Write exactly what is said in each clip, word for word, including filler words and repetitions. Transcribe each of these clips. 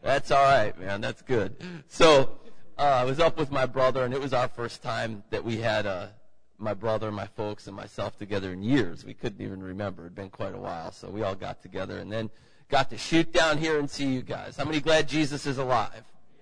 That's all right, man. That's good. So uh, I was up with my brother, and it was our first time that we had uh, my brother, my folks, and myself together in years. We couldn't even remember. It had been quite a while. So we all got together and then got to shoot down here and see you guys. How many glad Jesus is alive?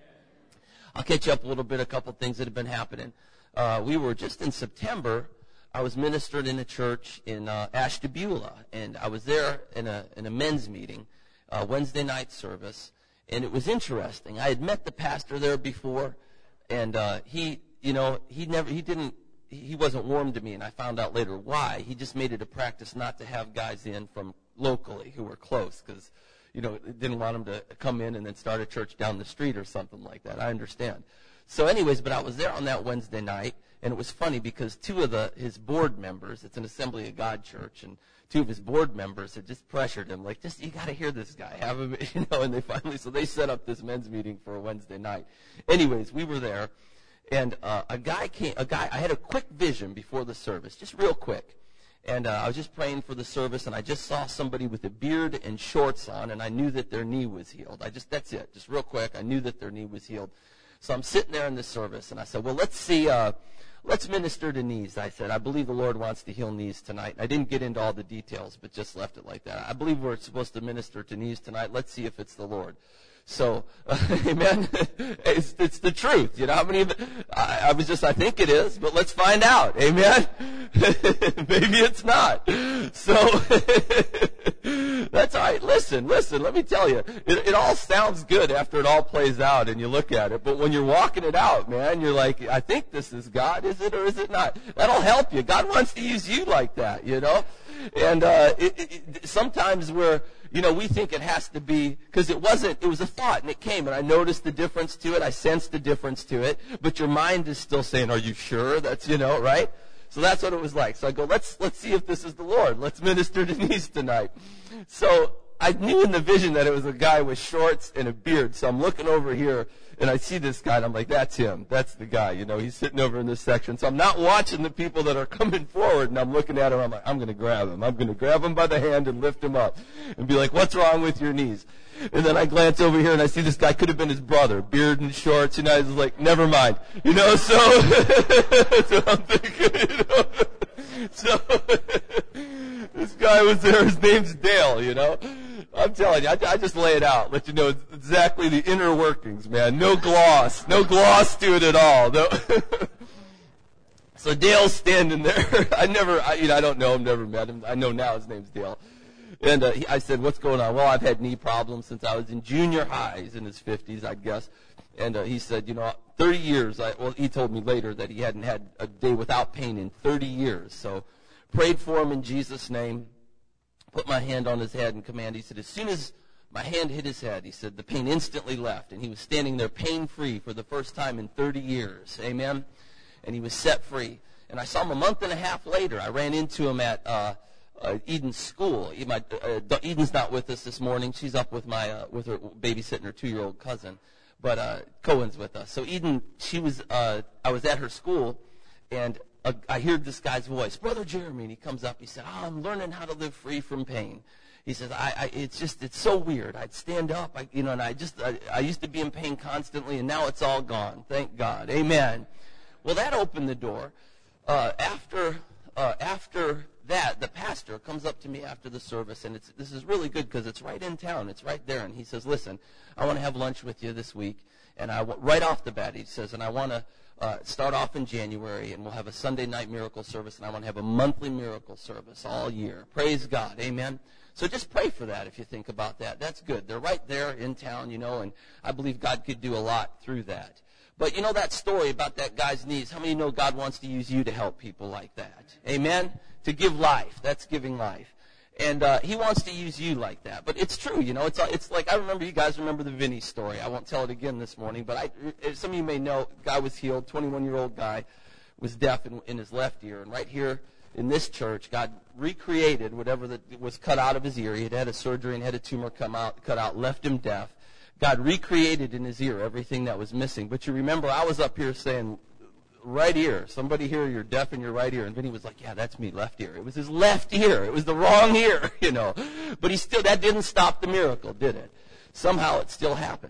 I'll catch you up a little bit, a couple things that have been happening. Uh, we were just in September. I was ministered in a church in uh, Ashtabula, and I was there in a in a men's meeting, uh, Wednesday night service, and it was interesting. I had met the pastor there before, and uh, he, you know, he never, he didn't, he wasn't warm to me, and I found out later why. He just made it a practice not to have guys in from locally who were close, because, you know, didn't want them to come in and then start a church down the street or something like that. I understand. So anyways, but I was there on that Wednesday night, and it was funny because two of the his board members, it's an Assembly of God church, and two of his board members had just pressured him, like, just, you got to hear this guy, have him, you know, and they finally, so they set up this men's meeting for a Wednesday night. Anyways, we were there, and uh, a guy came, a guy, I had a quick vision before the service, just real quick, and uh, I was just praying for the service, and I just saw somebody with a beard and shorts on, and I knew that their knee was healed. I just, that's it, just real quick, I knew that their knee was healed. So I'm sitting there in the service, and I said, well, let's see, uh, let's minister to knees. I said, I believe the Lord wants to heal knees tonight. I didn't get into all the details, but just left it like that. I believe we're supposed to minister to knees tonight. Let's see if it's the Lord. So, uh, amen. It's, it's the truth. You know, how many of it, I, I was just, I think it is, but let's find out. Amen. Maybe it's not. So, that's all right. Listen, listen, let me tell you, it, it all sounds good after it all plays out and you look at it, but when you're walking it out, man, you're like, I think this is God. Is it or is it not? That'll help you. God wants to use you like that, you know? And, uh, it, it, sometimes we're, you know, we think it has to be, because it wasn't, it was a thought, and it came, and I noticed the difference to it, I sensed the difference to it, but your mind is still saying, are you sure? That's, you know, right? So that's what it was like. So I go, let's, let's see if this is the Lord. Let's minister to knees tonight. So I knew in the vision that it was a guy with shorts and a beard, so I'm looking over here, and I see this guy, and I'm like, that's him. That's the guy, you know, he's sitting over in this section. So I'm not watching the people that are coming forward, and I'm looking at him, I'm like, I'm going to grab him. I'm going to grab him by the hand and lift him up and be like, what's wrong with your knees? And then I glance over here, and I see this guy could have been his brother, beard and shorts, and I was like, never mind. You know, so, so I'm thinking, you know, so this guy was there, his name's Dale, you know. I'm telling you, I, I just lay it out, let you know exactly the inner workings, man. No gloss, no gloss to it at all. No. So Dale's standing there. I never, I, you know, I don't know him, never met him. I know now his name's Dale. And uh, he, I said, what's going on? Well, I've had knee problems since I was in junior high. He's in his fifties, I guess. And uh, he said, you know, thirty years. I, well, he told me later that he hadn't had a day without pain in thirty years. So prayed for him in Jesus' name. Put my hand on his head and command. He said, as soon as my hand hit his head, he said, the pain instantly left. And he was standing there pain-free for the first time in thirty years. Amen? And he was set free. And I saw him a month and a half later. I ran into him at uh, uh, Eden's school. He, my, uh, Eden's not with us this morning. She's up with my uh, with her babysitting her two-year-old cousin. But uh, Cohen's with us. So Eden, she was. Uh, I was at her school, and Uh, I heard this guy's voice, Brother Jeremy, and he comes up. He said, oh, I'm learning how to live free from pain. He says, I, I it's just, it's so weird. I'd stand up, I, you know, and I just, I, I used to be in pain constantly, and now it's all gone. Thank God. Amen. Well, that opened the door. Uh, after, uh, after that, the pastor comes up to me after the service, and it's, this is really good because it's right in town. It's right there. And he says, listen, I want to have lunch with you this week. And I, right off the bat, he says, and I want to, Uh, start off in January, and we'll have a Sunday night miracle service, and I want to have a monthly miracle service all year. Praise God. Amen. So just pray for that if you think about that. That's good. They're right there in town, you know, and I believe God could do a lot through that. But you know that story about that guy's knees? How many know God wants to use you to help people like that? Amen? To give life. That's giving life. And uh, he wants to use you like that. But it's true, you know. It's it's like, I remember, you guys remember the Vinny story. I won't tell it again this morning. But I, some of you may know, guy was healed, twenty-one-year-old guy, was deaf in, in his left ear. And right here in this church, God recreated whatever that was cut out of his ear. He had had a surgery and had a tumor come out, cut out, left him deaf. God recreated in his ear everything that was missing. But you remember, I was up here saying, right ear. Somebody here, you're deaf in your right ear. And Vinny was like, yeah, that's me, left ear. It was his left ear. It was the wrong ear, you know. But he still, that didn't stop the miracle, did it? Somehow it still happened.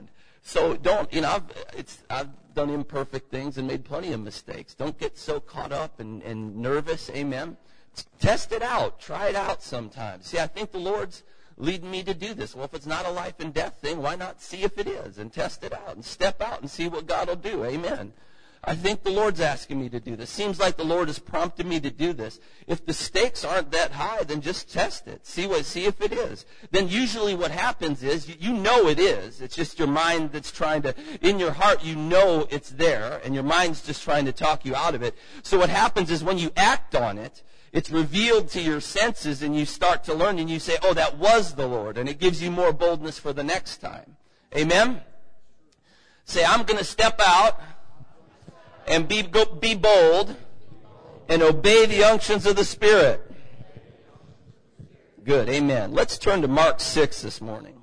So don't, you know, I've, it's, I've done imperfect things and made plenty of mistakes. Don't get so caught up and, and nervous, amen? Test it out. Try it out sometimes. See, I think the Lord's leading me to do this. Well, if it's not a life and death thing, why not see if it is and test it out and step out and see what God will do, amen? I think the Lord's asking me to do this. Seems like the Lord has prompted me to do this. If the stakes aren't that high, then just test it. See what, see if it is. Then usually what happens is, you, you know it is. It's just your mind that's trying to, in your heart you know it's there, and your mind's just trying to talk you out of it. So what happens is when you act on it, it's revealed to your senses, and you start to learn, and you say, oh, that was the Lord, and it gives you more boldness for the next time. Amen? Say, I'm going to step out and be, go, be bold and obey the unctions of the Spirit. Good, amen. Let's turn to Mark six this morning.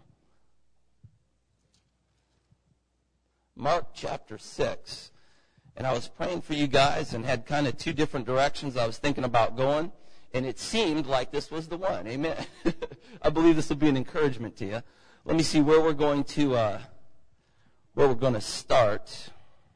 Mark chapter six. And I was praying for you guys and had kind of two different directions I was thinking about going. And it seemed like this was the one. Amen. I believe this will be an encouragement to you. Let me see where we're going to, uh, where we're going to start.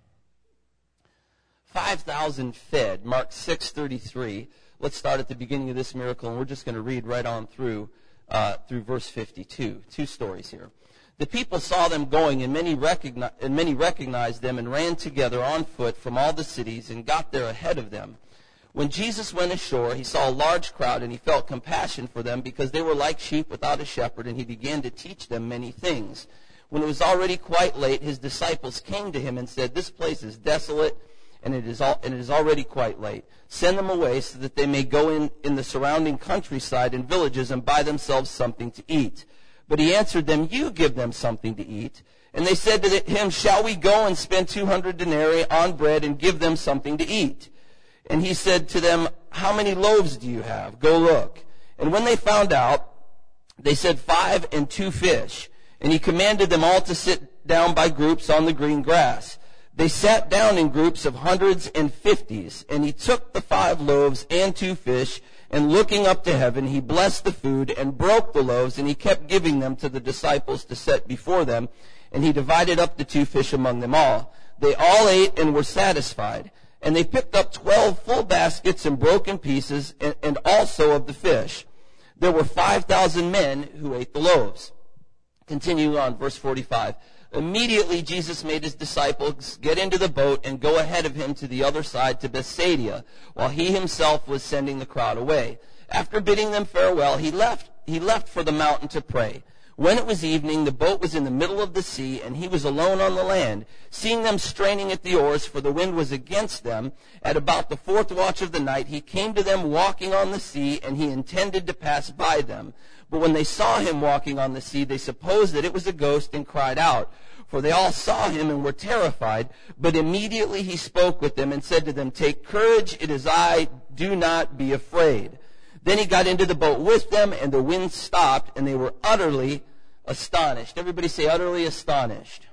five thousand fed, Mark six thirty-three. Let's start at the beginning of this miracle, and we're just going to read right on through uh, through verse fifty-two. Two stories here. The people saw them going, and many, recogni- and many recognized them and ran together on foot from all the cities and got there ahead of them. When Jesus went ashore, he saw a large crowd, and he felt compassion for them because they were like sheep without a shepherd, and he began to teach them many things. When it was already quite late, his disciples came to him and said, "This place is desolate, and it is all, and it is already quite late. Send them away so that they may go in, in the surrounding countryside and villages and buy themselves something to eat." But he answered them, "You give them something to eat." And they said to him, "Shall we go and spend two hundred denarii on bread and give them something to eat?" And he said to them, "How many loaves do you have? Go look." And when they found out, they said, "Five and two fish." And he commanded them all to sit down by groups on the green grass. They sat down in groups of hundreds and fifties, and he took the five loaves and two fish, and looking up to heaven, he blessed the food and broke the loaves, and he kept giving them to the disciples to set before them, and he divided up the two fish among them all. They all ate and were satisfied, and they picked up twelve full baskets and broken pieces, and, and also of the fish. There were five thousand men who ate the loaves. Continuing on, verse forty-five. Immediately Jesus made his disciples get into the boat and go ahead of him to the other side to Bethsaida, while he himself was sending the crowd away. After bidding them farewell, he left, he left for the mountain to pray. When it was evening, the boat was in the middle of the sea, and he was alone on the land. Seeing them straining at the oars, for the wind was against them, at about the fourth watch of the night, he came to them walking on the sea, and he intended to pass by them. But when they saw him walking on the sea, they supposed that it was a ghost and cried out. For they all saw him and were terrified. But immediately he spoke with them and said to them, "Take courage, it is I, do not be afraid." Then he got into the boat with them, and the wind stopped, and they were utterly astonished. Everybody say, utterly astonished.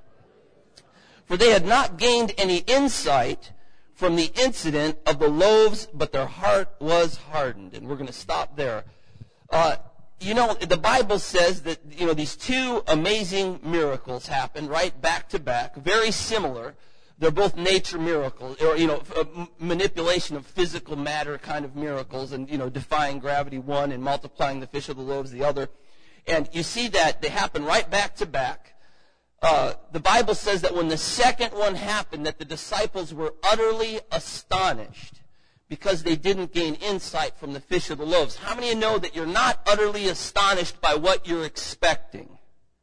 For they had not gained any insight from the incident of the loaves, but their heart was hardened. And we're going to stop there. Uh, you know, the Bible says that, you know, these two amazing miracles happened right back to back, very similar. They're both nature miracles, or, you know, manipulation of physical matter kind of miracles, and, you know, defying gravity one and multiplying the fish of the loaves the other. And you see that they happen right back to back. Uh, the Bible says that when the second one happened, that the disciples were utterly astonished because they didn't gain insight from the fish of the loaves. How many of you know that you're not utterly astonished by what you're expecting?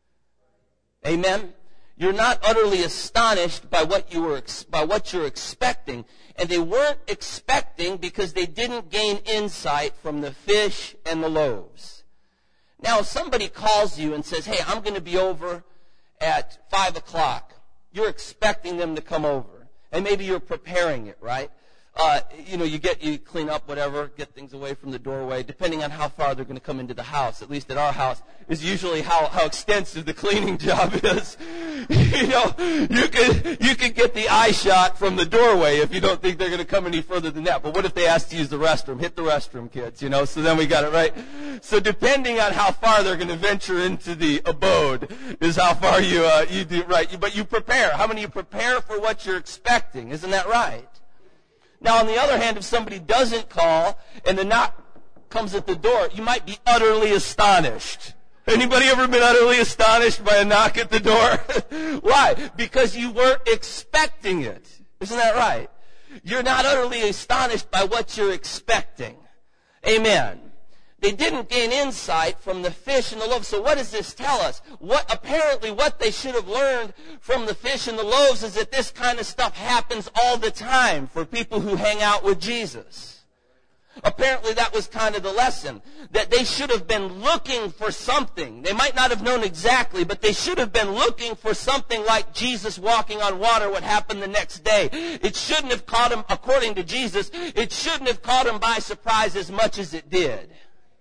Amen? You're not utterly astonished by what you were by what you're expecting. And they weren't expecting because they didn't gain insight from the fish and the loaves. Now, if somebody calls you and says, "Hey, I'm going to be over at five o'clock. You're expecting them to come over. And maybe you're preparing it, right? Uh, you know, you get, you clean up whatever, get things away from the doorway, depending on how far they're going to come into the house. At least at our house is usually how, how extensive the cleaning job is. You know, you could, you could get the eye shot from the doorway if you don't think they're going to come any further than that. But what if they ask to use the restroom? Hit the restroom, kids, you know, so then we got it right. So depending on how far they're going to venture into the abode is how far you, uh, you do right. But you prepare. How many of you prepare for what you're expecting? Isn't that right? Now, on the other hand, if somebody doesn't call and the knock comes at the door, you might be utterly astonished. Anybody ever been utterly astonished by a knock at the door? Why? Because you weren't expecting it. Isn't that right? You're not utterly astonished by what you're expecting. Amen. They didn't gain insight from the fish and the loaves. So what does this tell us? What apparently what they should have learned from the fish and the loaves is that this kind of stuff happens all the time for people who hang out with Jesus. Apparently that was kind of the lesson, that they should have been looking for something. They might not have known exactly, but they should have been looking for something like Jesus walking on water would happen the next day. It shouldn't have caught them, according to Jesus, it shouldn't have caught them by surprise as much as it did.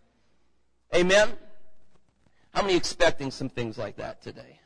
Amen? How many expecting some things like that today?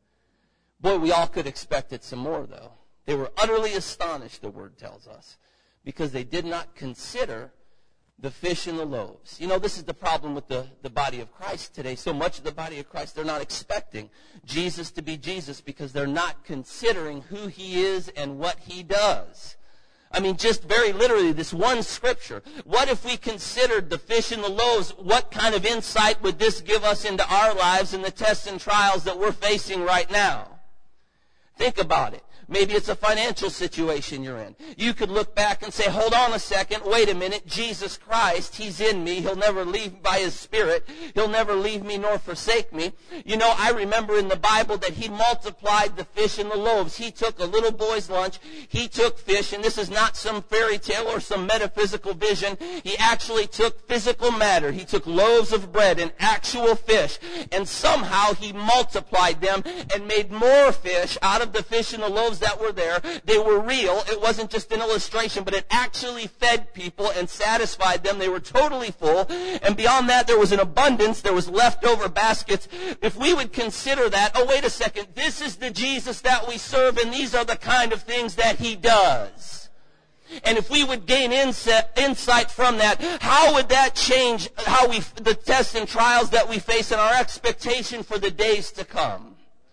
Boy, we all could expect it some more, though. They were utterly astonished, the word tells us, because they did not consider the fish and the loaves. You know, this is the problem with the, the body of Christ today. So much of the body of Christ, they're not expecting Jesus to be Jesus because they're not considering who he is and what he does. I mean, just very literally, this one scripture. What if we considered the fish and the loaves? What kind of insight would this give us into our lives and the tests and trials that we're facing right now? Think about it. Maybe it's a financial situation you're in. You could look back and say, hold on a second, wait a minute, Jesus Christ, he's in me. He'll never leave by his Spirit. He'll never leave me nor forsake me. You know, I remember in the Bible that he multiplied the fish and the loaves. He took a little boy's lunch. He took fish, and this is not some fairy tale or some metaphysical vision. He actually took physical matter. He took loaves of bread and actual fish, and somehow he multiplied them and made more fish out of the fish and the loaves that were there. They were real. It wasn't just an illustration, but it actually fed people and satisfied them. They were totally full. And beyond that, there was an abundance. There was leftover baskets. If we would consider that, oh, wait a second, this is the Jesus that we serve, and these are the kind of things that he does. And if we would gain insight from that, how would that change how we, the tests and trials that we face and our expectation for the days to come?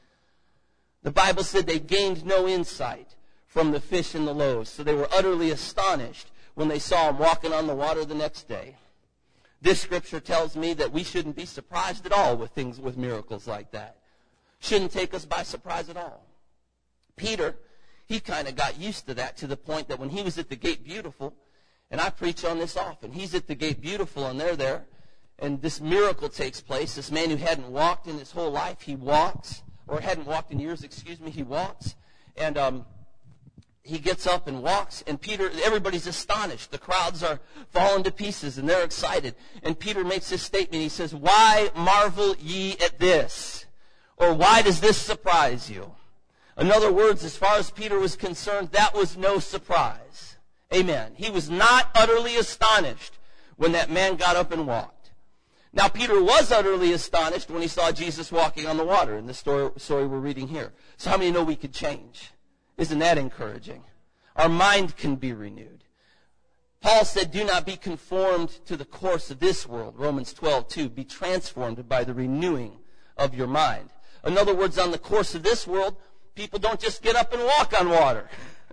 The Bible said they gained no insight from the fish and the loaves, so they were utterly astonished when they saw him walking on the water the next day. This scripture tells me that we shouldn't be surprised at all with things, with miracles like that. Shouldn't take us by surprise at all. Peter, he kind of got used to that to the point that when he was at the Gate Beautiful, and I preach on this often, he's at the Gate Beautiful and they're there, and this miracle takes place. This man who hadn't walked in his whole life, he walks. Or hadn't walked in years, excuse me, he walks, and um, he gets up and walks, and Peter, everybody's astonished. The crowds are falling to pieces, and they're excited. And Peter makes this statement. He says, why marvel ye at this? Or why does this surprise you? In other words, as far as Peter was concerned, that was no surprise. Amen. He was not utterly astonished when that man got up and walked. Now, Peter was utterly astonished when he saw Jesus walking on the water in the story, story we're reading here. So how many know we could change? Isn't that encouraging? Our mind can be renewed. Paul said, do not be conformed to the course of this world. Romans twelve two, be transformed by the renewing of your mind. In other words, on the course of this world, people don't just get up and walk on water.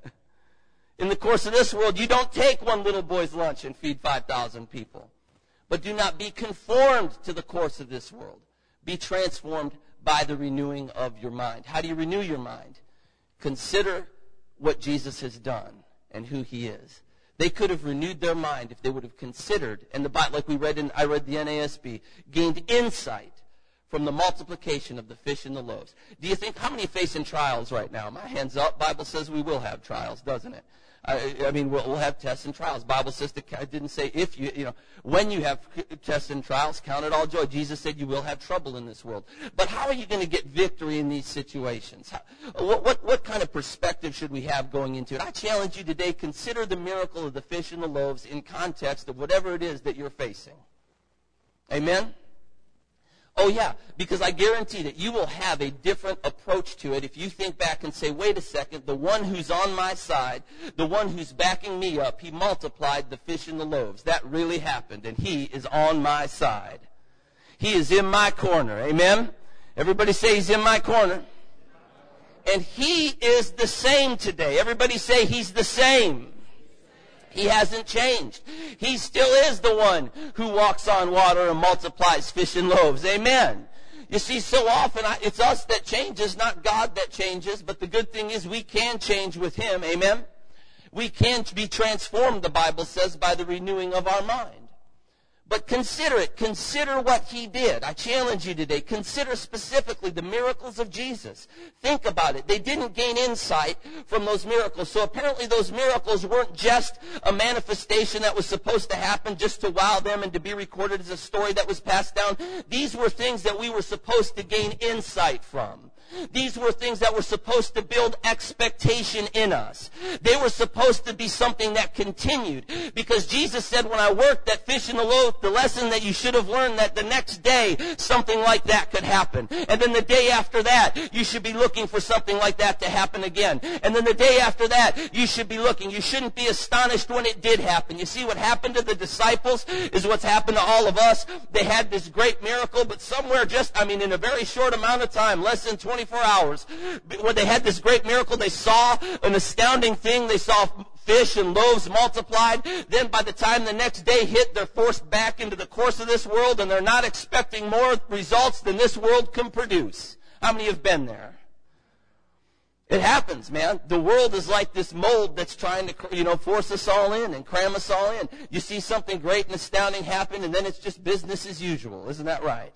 In the course of this world, you don't take one little boy's lunch and feed five thousand people. But do not be conformed to the course of this world. Be transformed by the renewing of your mind. How do you renew your mind? Consider what Jesus has done and who he is. They could have renewed their mind if they would have considered, and the Bible, like we read in, I read the N A S B, gained insight from the multiplication of the fish and the loaves. Do you think, how many facing trials right now? My hand's up. Bible says we will have trials, doesn't it? I, I mean, we'll, we'll have tests and trials. Bible says, to, it didn't say if you, you know, when you have tests and trials, count it all joy. Jesus said you will have trouble in this world. But how are you going to get victory in these situations? How, what, what, what kind of perspective should we have going into it? I challenge you today, consider the miracle of the fish and the loaves in context of whatever it is that you're facing. Amen? Oh, yeah, because I guarantee that you will have a different approach to it if you think back and say, wait a second, the one who's on my side, the one who's backing me up, he multiplied the fish and the loaves. That really happened, and he is on my side. He is in my corner. Amen? Everybody say he's in my corner. And he is the same today. Everybody say he's the same. He hasn't changed. He still is the one who walks on water and multiplies fish and loaves. Amen. You see, so often I, it's us that changes, not God that changes. But the good thing is we can change with him. Amen. We can be transformed, the Bible says, by the renewing of our mind. But consider it. Consider what he did. I challenge you today. Consider specifically the miracles of Jesus. Think about it. They didn't gain insight from those miracles. So apparently those miracles weren't just a manifestation that was supposed to happen just to wow them and to be recorded as a story that was passed down. These were things that we were supposed to gain insight from. These were things that were supposed to build expectation in us. They were supposed to be something that continued. Because Jesus said, when I worked that fish in the loaf, the lesson that you should have learned that the next day something like that could happen. And then the day after that, you should be looking for something like that to happen again. And then the day after that, you should be looking. You shouldn't be astonished when it did happen. You see, what happened to the disciples is what's happened to all of us. They had this great miracle, but somewhere just, I mean, in a very short amount of time, less than twenty-four hours, when they had this great miracle, they saw an astounding thing. They saw fish and loaves multiplied. Then by the time the next day hit, they're forced back into the course of this world, and they're not expecting more results than this world can produce. How many have been there? It happens, man. The world is like this mold that's trying to, you know, force us all in and cram us all in. You see something great and astounding happen, and then it's just business as usual. Isn't that right?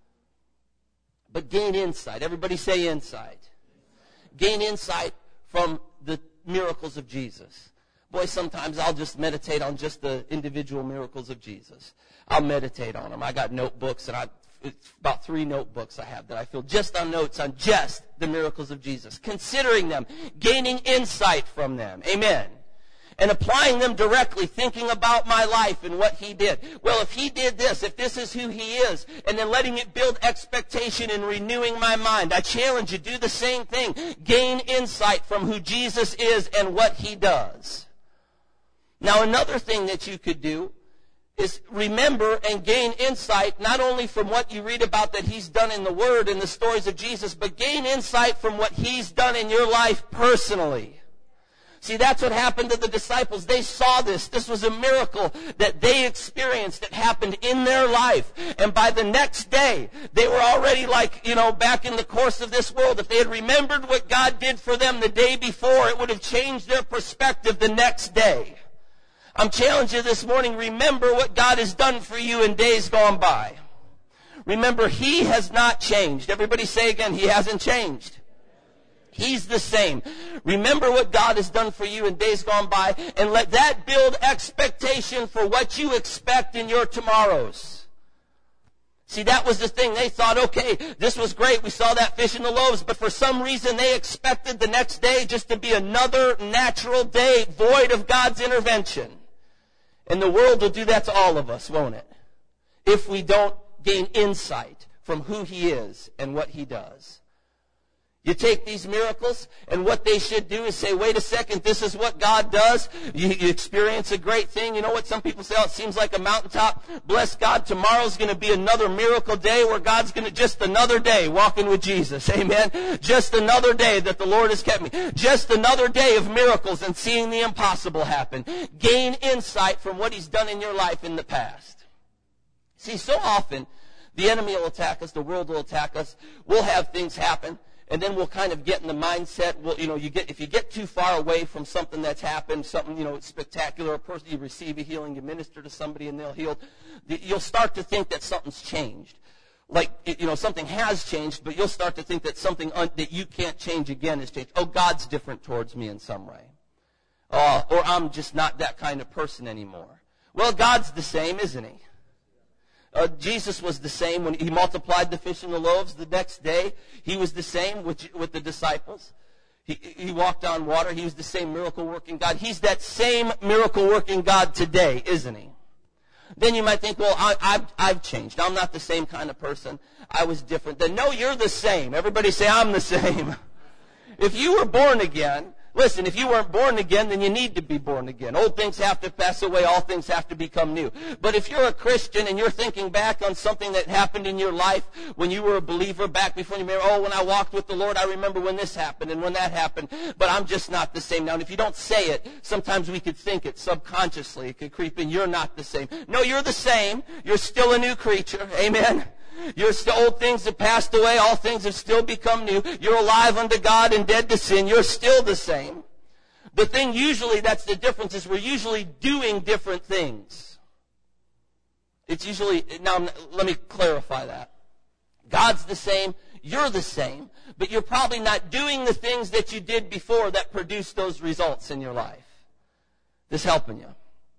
But gain insight. Everybody say insight. Gain insight from the miracles of Jesus. Boy, sometimes I'll just meditate on just the individual miracles of Jesus. I'll meditate on them. I got notebooks, and I it's about three notebooks I have that I fill just on notes on just the miracles of Jesus. Considering them, gaining insight from them. Amen. And applying them directly, thinking about my life and what he did. Well, if he did this, if this is who he is, and then letting it build expectation and renewing my mind, I challenge you, do the same thing. Gain insight from who Jesus is and what he does. Now, another thing that you could do is remember and gain insight not only from what you read about that he's done in the Word and the stories of Jesus, but gain insight from what he's done in your life personally. See, that's what happened to the disciples. They saw this. This was a miracle that they experienced that happened in their life. And by the next day, they were already like, you know, back in the course of this world. If they had remembered what God did for them the day before, it would have changed their perspective the next day. I'm challenging you this morning, remember what God has done for you in days gone by. Remember, he has not changed. Everybody say again, he hasn't changed. He's the same. Remember what God has done for you in days gone by, and let that build expectation for what you expect in your tomorrows. See, that was the thing. They thought, okay, this was great. We saw that fish and the loaves, but for some reason they expected the next day just to be another natural day void of God's intervention. And the world will do that to all of us, won't it? If we don't gain insight from who he is and what he does. You take these miracles, and what they should do is say, wait a second, this is what God does. You, you experience a great thing. You know what? Some people say, oh, it seems like a mountaintop. Bless God, tomorrow's going to be another miracle day where God's going to, just another day walking with Jesus. Amen? Just another day that the Lord has kept me. Just another day of miracles and seeing the impossible happen. Gain insight from what he's done in your life in the past. See, so often, the enemy will attack us, the world will attack us. We'll have things happen. And then we'll kind of get in the mindset, well, you know, you get if you get too far away from something that's happened, something, you know, spectacular, a person, you receive a healing, you minister to somebody and they'll heal, you'll start to think that something's changed. Like, you know, something has changed, but you'll start to think that something un- that you can't change again has changed. Oh, God's different towards me in some way. Uh, or I'm just not that kind of person anymore. Well, God's the same, isn't he? Uh, Jesus was the same when he multiplied the fish and the loaves the next day. He was the same with, with the disciples. He, he walked on water. He was the same miracle-working God. He's that same miracle-working God today, isn't he? then you might think, well, I, I've, I've changed. I'm not the same kind of person. I was different. Then no, you're the same. Everybody say, I'm the same. If you were born again, listen, if you weren't born again, then you need to be born again. Old things have to pass away. All things have to become new. But if you're a Christian and you're thinking back on something that happened in your life when you were a believer back before you married, oh, when I walked with the Lord, I remember when this happened and when that happened, but I'm just not the same now. And if you don't say it, sometimes we could think it subconsciously. It could creep in. You're not the same. No, you're the same. You're still a new creature. Amen. You're still, old things have passed away. All things have still become new. You're alive unto God and dead to sin. You're still the same. The thing usually, that's the difference, is we're usually doing different things. It's usually, now let me clarify that. God's the same. You're the same. But you're probably not doing the things that you did before that produced those results in your life. This helping you.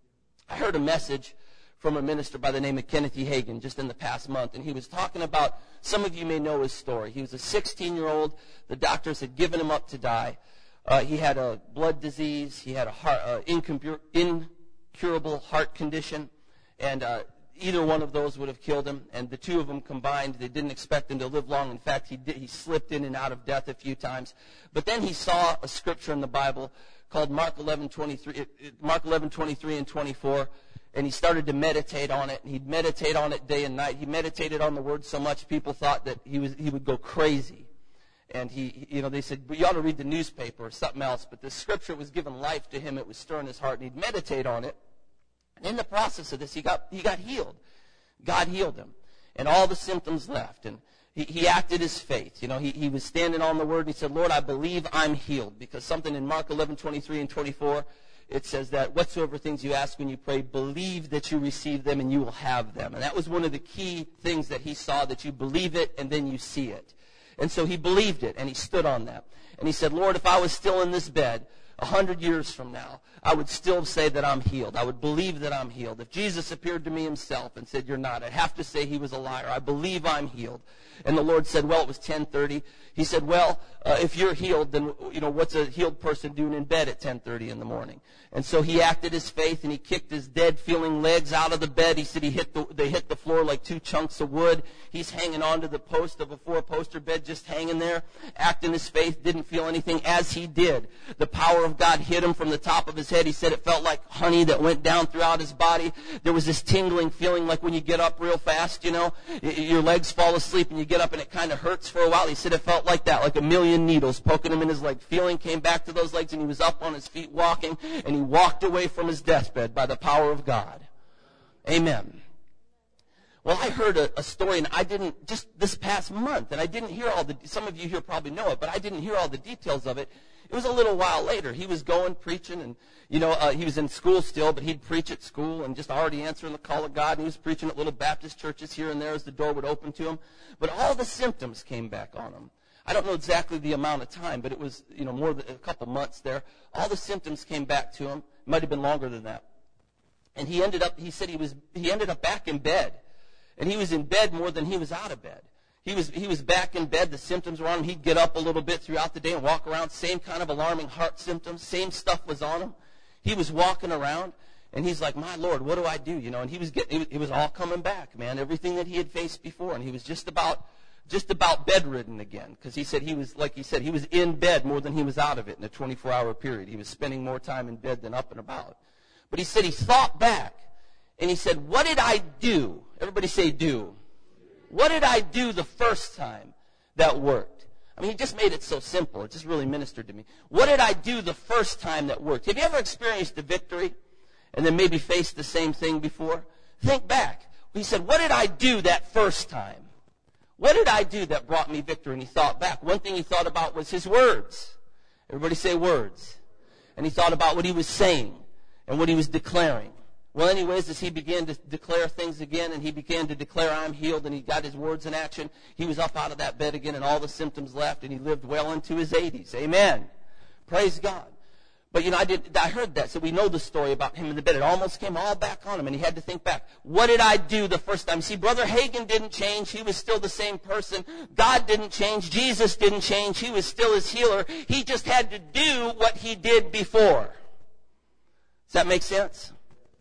I heard a message from a minister by the name of Kenneth E. Hagin just in the past month, and he was talking about, some of you may know his story. He was a sixteen-year-old. The doctors had given him up to die. Uh, he had a blood disease. He had a heart, uh, incubur- incurable heart condition, and uh, either one of those would have killed him. And the two of them combined, they didn't expect him to live long. In fact, he did, he slipped in and out of death a few times. But then he saw a scripture in the Bible called Mark eleven twenty-three, Mark eleven twenty-three and twenty-four. And he started to meditate on it, and he'd meditate on it day and night. He meditated on the word so much people thought that he was he would go crazy. And he, you know, they said, well, you ought to read the newspaper or something else. But the scripture was giving life to him. It was stirring his heart, and he'd meditate on it. And in the process of this, he got he got healed. God healed him, and all the symptoms left. And he, he acted his faith. You know, he, he was standing on the word, and he said, Lord, I believe I'm healed. Because something in Mark eleven twenty-three and twenty-four, it says that whatsoever things you ask when you pray, believe that you receive them and you will have them. And that was one of the key things that he saw, that you believe it and then you see it. And so he believed it, and he stood on that. And he said, Lord, if I was still in this bed a hundred years from now, I would still say that I'm healed. I would believe that I'm healed. If Jesus appeared to me himself and said, you're not, I'd have to say he was a liar. I believe I'm healed. And the Lord said, well, it was ten thirty. He said, well, uh, if you're healed, then, you know, what's a healed person doing in bed at ten thirty in the morning? And so he acted his faith, and he kicked his dead feeling legs out of the bed. He said he hit the, they hit the floor like two chunks of wood. He's hanging onto the post of a four-poster bed, just hanging there, acting his faith, didn't feel anything. As he did, the power of God hit him from the top of his head. He said it felt like honey that went down throughout his body. There was this tingling feeling like when you get up real fast, you know, your legs fall asleep and you get up and it kind of hurts for a while. He said it felt like that, like a million needles poking him in his leg. Feeling came back to those legs, and he was up on his feet walking, and he walked away from his deathbed by the power of God. Amen. Well, I heard a, a story, and I didn't, just this past month, and I didn't hear all the, some of you here probably know it, but I didn't hear all the details of it. It was a little while later. He was going, preaching, and, you know, uh, he was in school still, but he'd preach at school and just already answering the call of God, and he was preaching at little Baptist churches here and there as the door would open to him. But all the symptoms came back on him. I don't know exactly the amount of time, but it was, you know, more than a couple months there. All the symptoms came back to him. It might have been longer than that. And he ended up, he said he was, he ended up back in bed. And he was in bed more than he was out of bed. He was, he was back in bed. The symptoms were on him. He'd get up a little bit throughout the day and walk around. Same kind of alarming heart symptoms. Same stuff was on him. He was walking around, and he's like, my Lord, what do I do? You know, and he was getting, it was all coming back, man. Everything that he had faced before. And he was just about, just about bedridden again. Because he said he was, like he said, he was in bed more than he was out of it in a twenty-four hour period. He was spending more time in bed than up and about. But he said he thought back, and he said, what did I do? Everybody say do. What did I do the first time that worked? I mean, he just made it so simple. It just really ministered to me. What did I do the first time that worked? Have you ever experienced a victory and then maybe faced the same thing before? Think back. He said, what did I do that first time? What did I do that brought me victory? And he thought back. One thing he thought about was his words. Everybody say words. And he thought about what he was saying and what he was declaring. Well, anyways, as he began to declare things again, and he began to declare, I'm healed, and he got his words in action, he was up out of that bed again, and all the symptoms left, and he lived well into his eighties. Amen. Praise God. But, you know, I did, I heard that, so we know the story about him in the bed. It almost came all back on him, and he had to think back. What did I do the first time? See, Brother Hagin didn't change. He was still the same person. God didn't change. Jesus didn't change. He was still his healer. He just had to do what he did before. Does that make sense?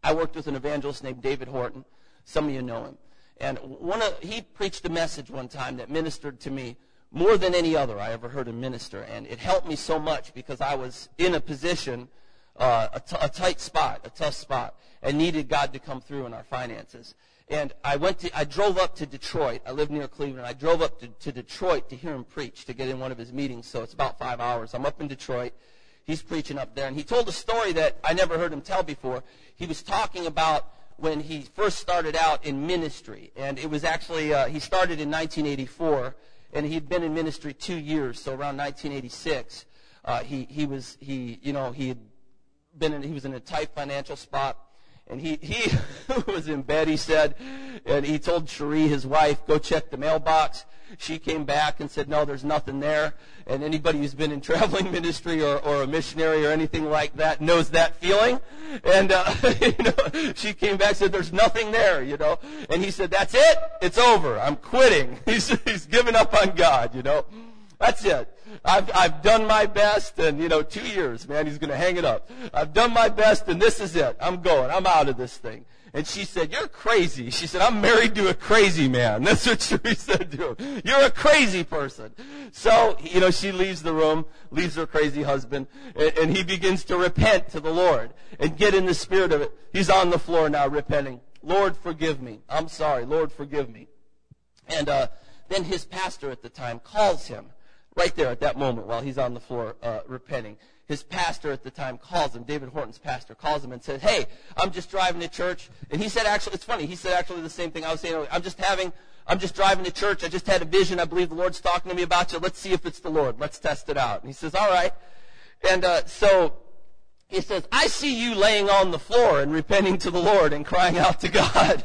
I worked with an evangelist named David Horton. Some of you know him. And one of, he preached a message one time that ministered to me more than any other I ever heard him minister. And it helped me so much because I was in a position, uh, a, t- a tight spot, a tough spot, and needed God to come through in our finances. And I went to, I drove up to Detroit. I live near Cleveland. I drove up to, to Detroit to hear him preach, to get in one of his meetings. So it's about five hours. I'm up in Detroit. He's preaching up there. And he told a story that I never heard him tell before. He was talking about when he first started out in ministry. And it was actually, uh, he started in nineteen eighty-four, and he'd been in ministry two years. So around nineteen eighty-six, uh, he, he was, he, you know, he had been in, he was in a tight financial spot. And he, he was in bed, he said, and he told Cherie, his wife, go check the mailbox. She came back and said, no, there's nothing there. And anybody who's been in traveling ministry or, or a missionary or anything like that knows that feeling. And uh, you know, she came back and said, there's nothing there, you know. And he said, that's it. It's over. I'm quitting. He's, he's given up on God, you know. That's it. I've, I've done my best, and, you know, two years, man, he's going to hang it up. I've done my best, and this is it. I'm going. I'm out of this thing. And she said, you're crazy. She said, I'm married to a crazy man. That's what she said to him. You're a crazy person. So, you know, she leaves the room, leaves her crazy husband, and, and he begins to repent to the Lord and get in the spirit of it. He's on the floor now repenting. Lord, forgive me. I'm sorry. Lord, forgive me. And uh, then his pastor at the time calls him right there at that moment while he's on the floor uh, repenting. His pastor at the time calls him, David Horton's pastor, calls him and says, hey, I'm just driving to church. And he said, actually, it's funny, he said actually the same thing I was saying earlier. I'm just having, I'm just driving to church. I just had a vision. I believe the Lord's talking to me about you. Let's see if it's the Lord. Let's test it out. And he says, all right. And uh, so he says, I see you laying on the floor and repenting to the Lord and crying out to God.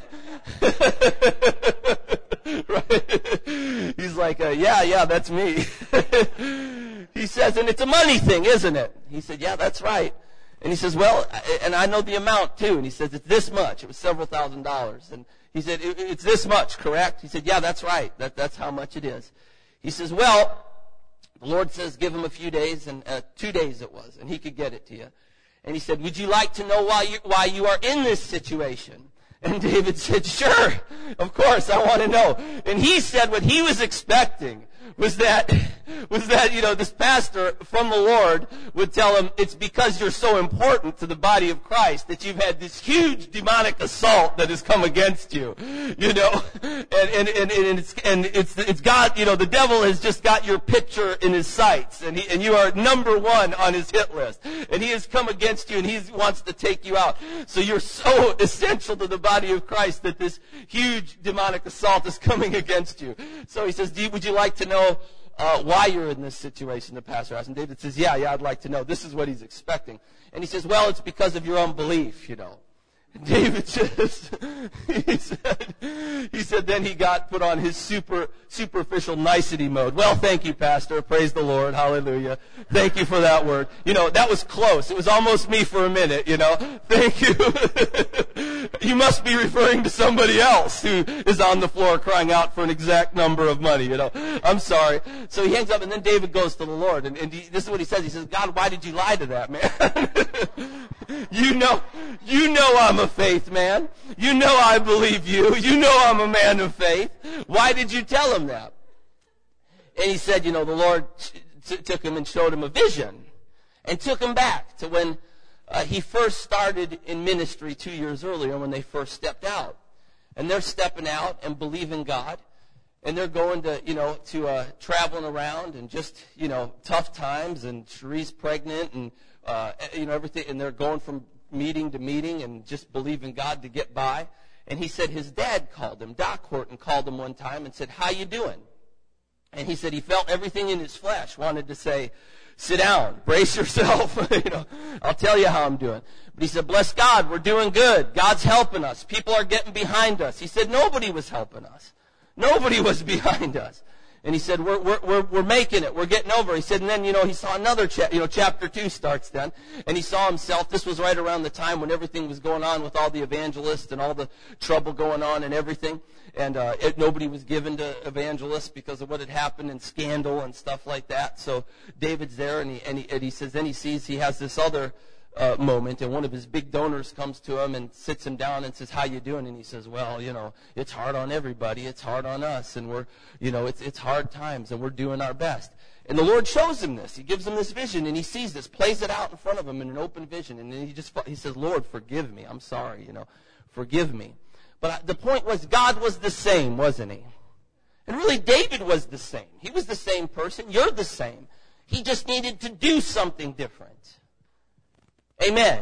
Right? He's like, uh, yeah, yeah, that's me. He says, and it's a money thing, isn't it? He said, yeah, that's right. And he says, well, and I know the amount too. And he says, it's this much. It was several thousand dollars. And he said, it's this much, correct? He said, yeah, that's right. That, that's how much it is. He says, well, the Lord says give him a few days, and uh, two days it was, and he could get it to you. And he said, would you like to know why you, why you are in this situation? And David said, sure, of course, I want to know. And he said what he was expecting was that, was that, you know, this pastor from the Lord would tell him, it's because you're so important to the body of Christ that you've had this huge demonic assault that has come against you, you know, and, and, and, and it's, and it's, it's got, you know, the devil has just got your picture in his sights, and he, and you are number one on his hit list, and he has come against you, and he wants to take you out. So you're so essential to the body of Christ that this huge demonic assault is coming against you. So he says, would you like to know Uh, why you're in this situation, the pastor asked. And David says, yeah, yeah, I'd like to know. This is what he's expecting. And he says, well, it's because of your unbelief, you know. And David says, he said, he said, then he got put on his super, superficial nicety mode. Well, thank you, Pastor. Praise the Lord. Hallelujah. Thank you for that word. You know, that was close. It was almost me for a minute, you know. Thank you. You must be referring to somebody else who is on the floor crying out for an exact number of money, you know. I'm sorry. So he hangs up, and then David goes to the Lord. And, and he, this is what he says. He says, God, why did you lie to that man? You know, you know I'm a faith man. You know I believe you. You know I'm a man of faith. Why did you tell him that? And he said, you know, the Lord t- took him and showed him a vision and took him back to when uh, he first started in ministry two years earlier when they first stepped out. And they're stepping out and believing God. And they're going to, you know, to uh, traveling around and just, you know, tough times. And Cherie's pregnant and, uh, you know, everything. And they're going from meeting to meeting and just believing God to get by. And he said his dad called him. Doc Horton called him one time and said, how you doing? And he said he felt everything in his flesh, wanted to say, sit down, brace yourself. You know, I'll tell you how I'm doing. But he said, bless God, we're doing good. God's helping us. People are getting behind us. He said nobody was helping us. Nobody was behind us. And he said, we're, we're, we're, we're making it. We're getting over. He said, and then, you know, he saw another, cha- you know, chapter two starts then. And he saw himself. This was right around the time when everything was going on with all the evangelists and all the trouble going on and everything. And uh, it, nobody was given to evangelists because of what had happened and scandal and stuff like that. So David's there, and he, and he, and he says, then he sees he has this other uh, moment, and one of his big donors comes to him and sits him down and says, "How you doing?" And he says, "Well, you know, it's hard on everybody. It's hard on us, and we're, you know, it's it's hard times, and we're doing our best." And the Lord shows him this. He gives him this vision, and he sees this, plays it out in front of him in an open vision, and then he just he says, "Lord, forgive me. I'm sorry. You know, forgive me." But the point was, God was the same, wasn't he? And really, David was the same. He was the same person. You're the same. He just needed to do something different. Amen.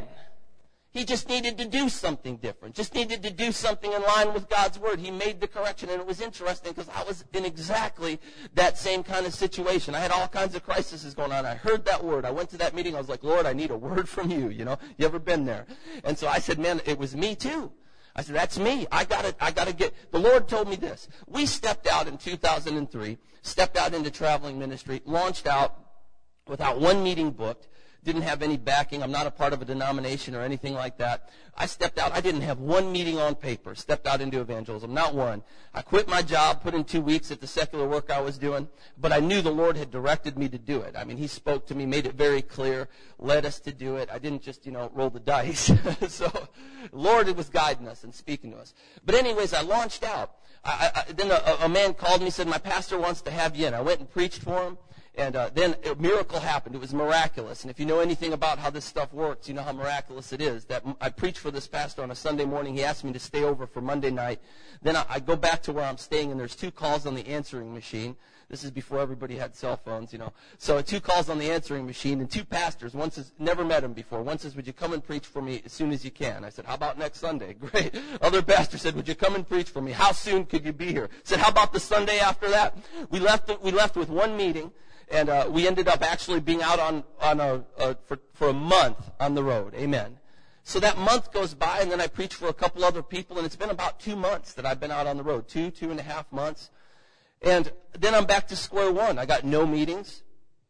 He just needed to do something different. Just needed to do something in line with God's word. He made the correction, and it was interesting because I was in exactly that same kind of situation. I had all kinds of crises going on. I heard that word. I went to that meeting. I was like, "Lord, I need a word from you." You know, you ever been there? And so I said, "Man, it was me too." I said, "That's me. I got to I got to get." The Lord told me this. We stepped out in two thousand three, stepped out into traveling ministry, launched out without one meeting booked. Didn't have any backing. I'm not a part of a denomination or anything like that. I stepped out. I didn't have one meeting on paper. Stepped out into evangelism. Not one. I quit my job, put in two weeks at the secular work I was doing, but I knew the Lord had directed me to do it. I mean, he spoke to me, made it very clear, led us to do it. I didn't just, you know, roll the dice. So, Lord was guiding us and speaking to us. But anyways, I launched out. I, I, then a, a man called me and said, "My pastor wants to have you in." I went and preached for him. And uh, then a miracle happened. It was miraculous. And if you know anything about how this stuff works, you know how miraculous it is. That I preached for this pastor on a Sunday morning. He asked me to stay over for Monday night. Then I, I go back to where I'm staying, and there's two calls on the answering machine. This is before everybody had cell phones, you know. So two calls on the answering machine, and two pastors. One says, never met him before. One says, "Would you come and preach for me as soon as you can?" I said, "How about next Sunday?" Great. Other pastor said, "Would you come and preach for me? How soon could you be here?" I said, "How about the Sunday after that?" We left. We left with one meeting. And uh, we ended up actually being out on, on a, uh, for, for a month on the road. Amen. So that month goes by, and then I preach for a couple other people, and it's been about two months that I've been out on the road, two, two and a half months. And then I'm back to square one. I got no meetings.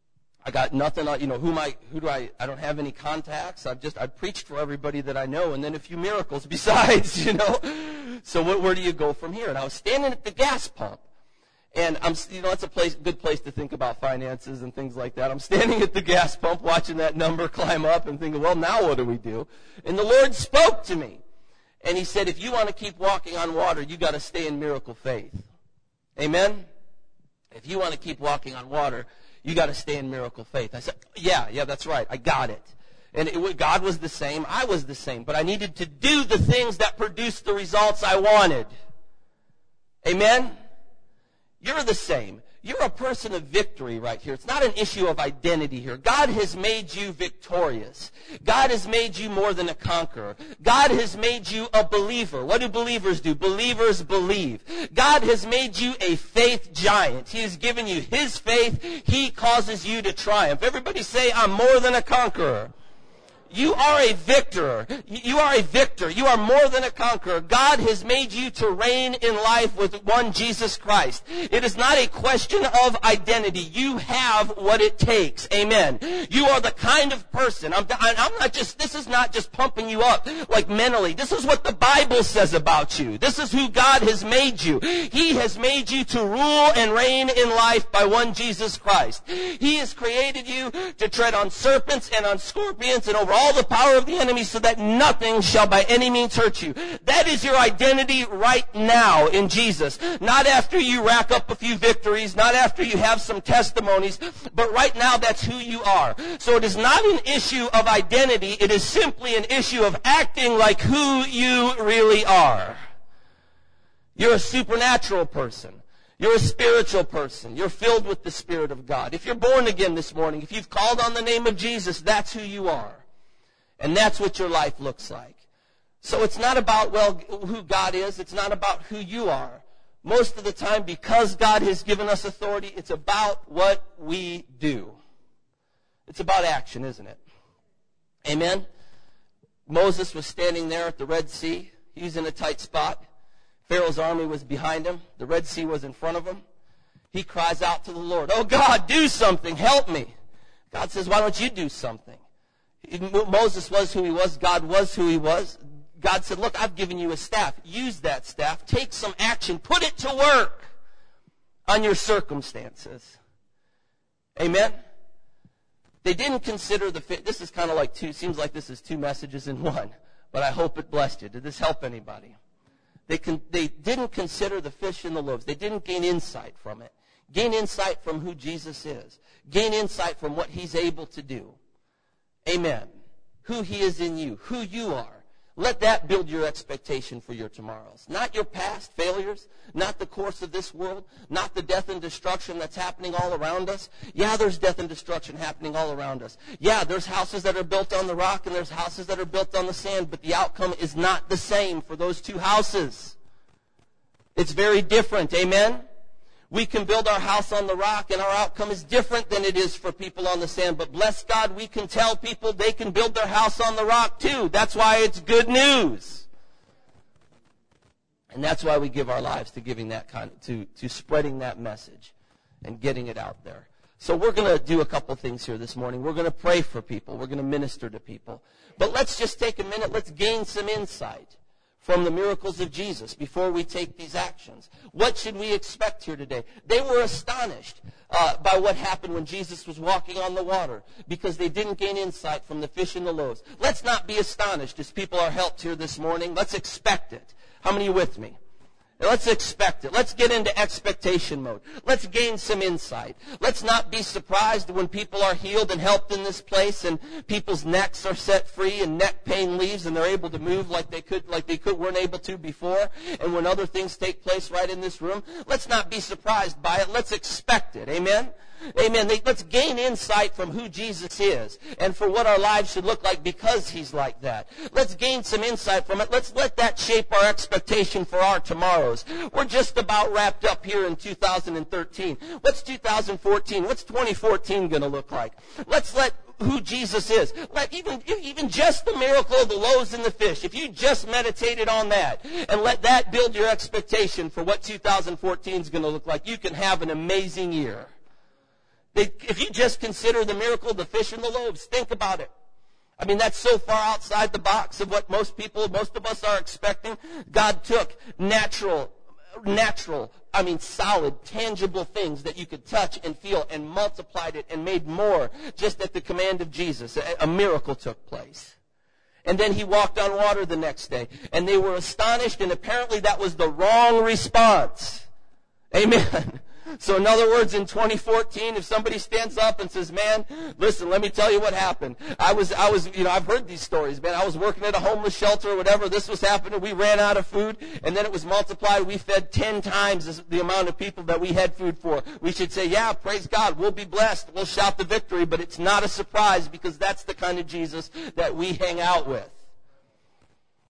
I got nothing. You know, who am I? Who do I? I don't have any contacts. I've just I preached for everybody that I know, and then a few miracles besides. You know. So where, where do you go from here? And I was standing at the gas pump. And I'm, you know, it's a place, good place to think about finances and things like that. I'm standing at the gas pump watching that number climb up and thinking, well, now what do we do? And the Lord spoke to me. And he said, if you want to keep walking on water, you got to stay in miracle faith. Amen? If you want to keep walking on water, you got to stay in miracle faith. I said, yeah, yeah, that's right. I got it. And it, God was the same. I was the same. But I needed to do the things that produced the results I wanted. Amen? You're the same. You're a person of victory right here. It's not an issue of identity here. God has made you victorious. God has made you more than a conqueror. God has made you a believer. What do believers do? Believers believe. God has made you a faith giant. He has given you his faith. He causes you to triumph. Everybody say, "I'm more than a conqueror." You are a victor. You are a victor. You are more than a conqueror. God has made you to reign in life with one Jesus Christ. It is not a question of identity. You have what it takes. Amen. You are the kind of person. I'm, I'm not just, this is not just pumping you up like mentally. This is what the Bible says about you. This is who God has made you. He has made you to rule and reign in life by one Jesus Christ. He has created you to tread on serpents and on scorpions and over all the power of the enemy so that nothing shall by any means hurt you. That is your identity right now in Jesus. Not after you rack up a few victories, not after you have some testimonies, but right now that's who you are. So it is not an issue of identity. It is simply an issue of acting like who you really are. You're a supernatural person. You're a spiritual person. You're filled with the Spirit of God. If you're born again this morning, if you've called on the name of Jesus, that's who you are. And that's what your life looks like. So it's not about, well, who God is. It's not about who you are. Most of the time, because God has given us authority, it's about what we do. It's about action, isn't it? Amen? Moses was standing there at the Red Sea. He was in a tight spot. Pharaoh's army was behind him. The Red Sea was in front of him. He cries out to the Lord, "Oh God, do something. Help me." God says, "Why don't you do something?" Moses was who he was. God was who he was. God said, "Look, I've given you a staff. Use that staff. Take some action. Put it to work on your circumstances." Amen? They didn't consider the fish. This is kind of like two, seems like this is two messages in one, but I hope it blessed you. Did this help anybody? They, con, they didn't consider the fish and the loaves. They didn't gain insight from it. Gain insight from who Jesus is. Gain insight from what he's able to do. Amen. Who he is in you, who you are. Let that build your expectation for your tomorrows. Not your past failures, not the course of this world, not the death and destruction that's happening all around us. Yeah, there's death and destruction happening all around us. Yeah, there's houses that are built on the rock and there's houses that are built on the sand, but the outcome is not the same for those two houses. It's very different, amen? We can build our house on the rock, and our outcome is different than it is for people on the sand. But bless God, we can tell people they can build their house on the rock too. That's why it's good news. And that's why we give our lives to giving that kind of, to, to spreading that message and getting it out there. So we're going to do a couple things here this morning. We're going to pray for people. We're going to minister to people. But let's just take a minute. Let's gain some insight from the miracles of Jesus before we take these actions. What should we expect here today? They were astonished uh, by what happened when Jesus was walking on the water because they didn't gain insight from the fish and the loaves. Let's not be astonished as people are helped here this morning. Let's expect it. How many are with me? Let's expect it. Let's get into expectation mode. Let's gain some insight. Let's not be surprised when people are healed and helped in this place and people's necks are set free and neck pain leaves and they're able to move like they could, like they could, weren't able to before. And when other things take place right in this room, let's not be surprised by it. Let's expect it. Amen? Amen. Let's gain insight from who Jesus is and for what our lives should look like because he's like that. Let's gain some insight from it. Let's let that shape our expectation for our tomorrows. We're just about wrapped up here in two thousand thirteen. What's two thousand fourteen? What's twenty fourteen going to look like? Let's let who Jesus is. Let even, even just the miracle of the loaves and the fish, if you just meditated on that and let that build your expectation for what two thousand fourteen is going to look like, you can have an amazing year. If you just consider the miracle of the fish and the loaves, think about it. I mean, that's so far outside the box of what most people, most of us are expecting. God took natural, natural, I mean, solid, tangible things that you could touch and feel and multiplied it and made more just at the command of Jesus. A, a miracle took place. And then he walked on water the next day. And they were astonished, and apparently that was the wrong response. Amen. So in other words, in twenty fourteen, if somebody stands up and says, man, listen, let me tell you what happened. I was, I was, you know, I've heard these stories, man. I was working at a homeless shelter or whatever. This was happening. We ran out of food, and then it was multiplied. We fed ten times the amount of people that we had food for. We should say, yeah, praise God. We'll be blessed. We'll shout the victory, but it's not a surprise because that's the kind of Jesus that we hang out with.